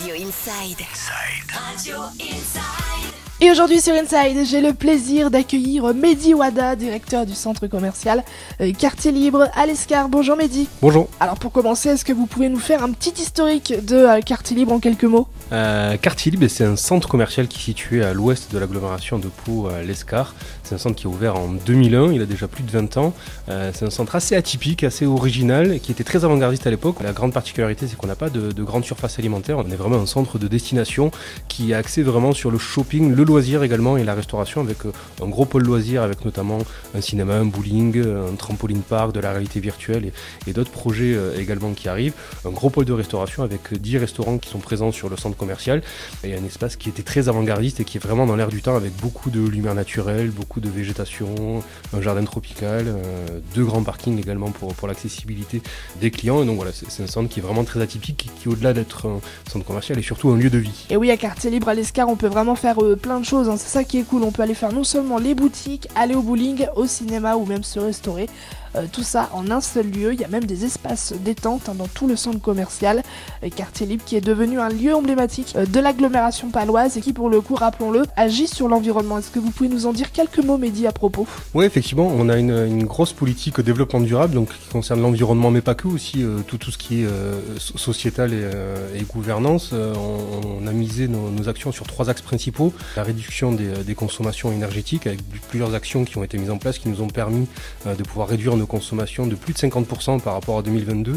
Radio Inside. Radio Inside. Et aujourd'hui sur Inside, j'ai le plaisir d'accueillir Mehdi Ouada, directeur du centre commercial Quartier Libre à l'Escar. Bonjour Mehdi. Bonjour. Alors pour commencer, est-ce que vous pouvez nous faire un petit historique de Quartier Libre en quelques mots ? Quartier Libre, c'est un centre commercial qui est situé à l'ouest de l'agglomération de Pau, l'Escar. C'est un centre qui est ouvert en 2001, il a déjà plus de 20 ans. C'est un centre assez atypique, assez original, qui était très avant-gardiste à l'époque. La grande particularité, c'est qu'on n'a pas de grande surface alimentaire. On est vraiment un centre de destination qui a axé vraiment sur le shopping, le loisir également et la restauration, avec un gros pôle loisir, avec notamment un cinéma, un bowling, un trampoline park, de la réalité virtuelle et d'autres projets également qui arrivent. Un gros pôle de restauration avec 10 restaurants qui sont présents sur le centre commercial et un espace qui était très avant-gardiste et qui est vraiment dans l'air du temps, avec beaucoup de lumière naturelle, beaucoup de végétation, un jardin tropical, 2 grands parkings également pour l'accessibilité des clients. Et donc voilà, c'est un centre qui est vraiment très atypique, qui au-delà d'être un centre commercial est surtout un lieu de vie. Et oui, à Quartier Libre à l'Escar, on peut vraiment faire plein de choses, hein. C'est ça qui est cool. On peut aller faire non seulement les boutiques, aller au bowling, au cinéma ou même se restaurer. Tout ça en un seul lieu. Il y a même des espaces détente dans tout le centre commercial. Quartier Libre qui est devenu un lieu emblématique de l'agglomération paloise et qui, pour le coup, rappelons-le, agit sur l'environnement. Est-ce que vous pouvez nous en dire quelques mots, Mehdi, à propos ? Oui, effectivement, on a une grosse politique développement durable, donc qui concerne l'environnement, mais pas que, aussi tout ce qui est sociétal et gouvernance. On a misé nos actions sur 3 axes principaux. La réduction des consommations énergétiques, avec plusieurs actions qui ont été mises en place, qui nous ont permis de pouvoir réduire nos consommations de plus de 50% par rapport à 2022.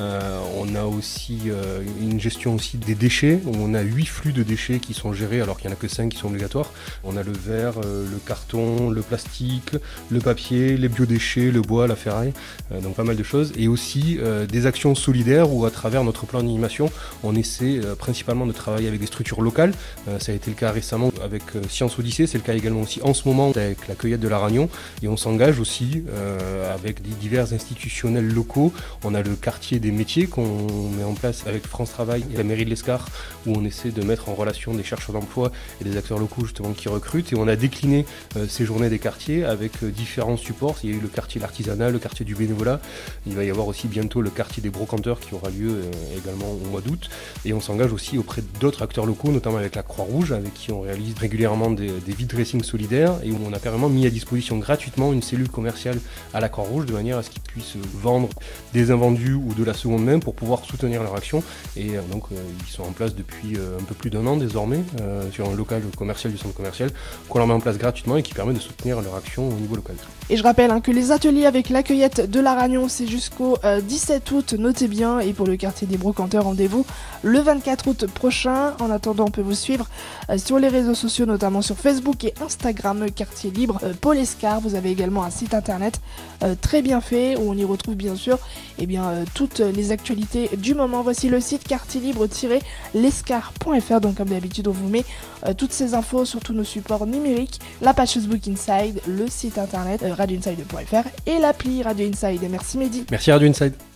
On a aussi une gestion aussi des déchets. On a 8 flux de déchets qui sont gérés alors qu'il n'y en a que 5 qui sont obligatoires. On a le verre, le carton, le plastique, le papier, les biodéchets, le bois, la ferraille, donc pas mal de choses. Et aussi des actions solidaires où à travers notre plan d'animation, on essaie principalement de travailler avec des structures locales. Ça a été le cas récemment avec Sciences Odyssée, c'est le cas également aussi en ce moment avec la cueillette de la Ragnon. Et on s'engage aussi avec des divers institutionnels locaux. On a le quartier des métiers qu'on met en place avec France Travail et la mairie de l'Escar, où on essaie de mettre en relation des chercheurs d'emploi et des acteurs locaux justement qui recrutent. Et on a décliné ces journées des quartiers avec différents supports. Il y a eu le quartier de l'artisanat, le quartier du bénévolat. Il va y avoir aussi bientôt le quartier des brocanteurs qui aura lieu également au mois d'août. Et on s'engage aussi auprès d'autres acteurs locaux, notamment avec la Croix-Rouge, avec qui on réalise régulièrement des vide dressing solidaires et où on a carrément mis à disposition gratuitement une cellule commerciale à la Croix-Rouge de manière à ce qu'ils puissent vendre des invendus ou de la seconde main pour pouvoir soutenir leur action. Et donc ils sont en place depuis un peu plus d'1 an désormais sur un local commercial du centre commercial qu'on leur met en place gratuitement et qui permet de soutenir leur action au niveau local. Et je rappelle que les ateliers avec la cueillette de la Ragnon, c'est jusqu'au 17 août, notez bien. Et pour le quartier des brocanteurs, rendez-vous le 24 août prochain. En attendant, on peut vous suivre sur les réseaux sociaux, notamment sur Facebook et Instagram, Quartier Libre Pau l'Escar. Vous avez également un site internet très bien fait où on y retrouve bien sûr toutes les actualités du moment. Voici le site quartier-libre-l'escar.fr. Donc comme d'habitude, on vous met toutes ces infos sur tous nos supports numériques, la page Facebook Inside, le site internet radioinside.fr et l'appli Radio Inside. Merci Mehdi. Merci Radio Inside.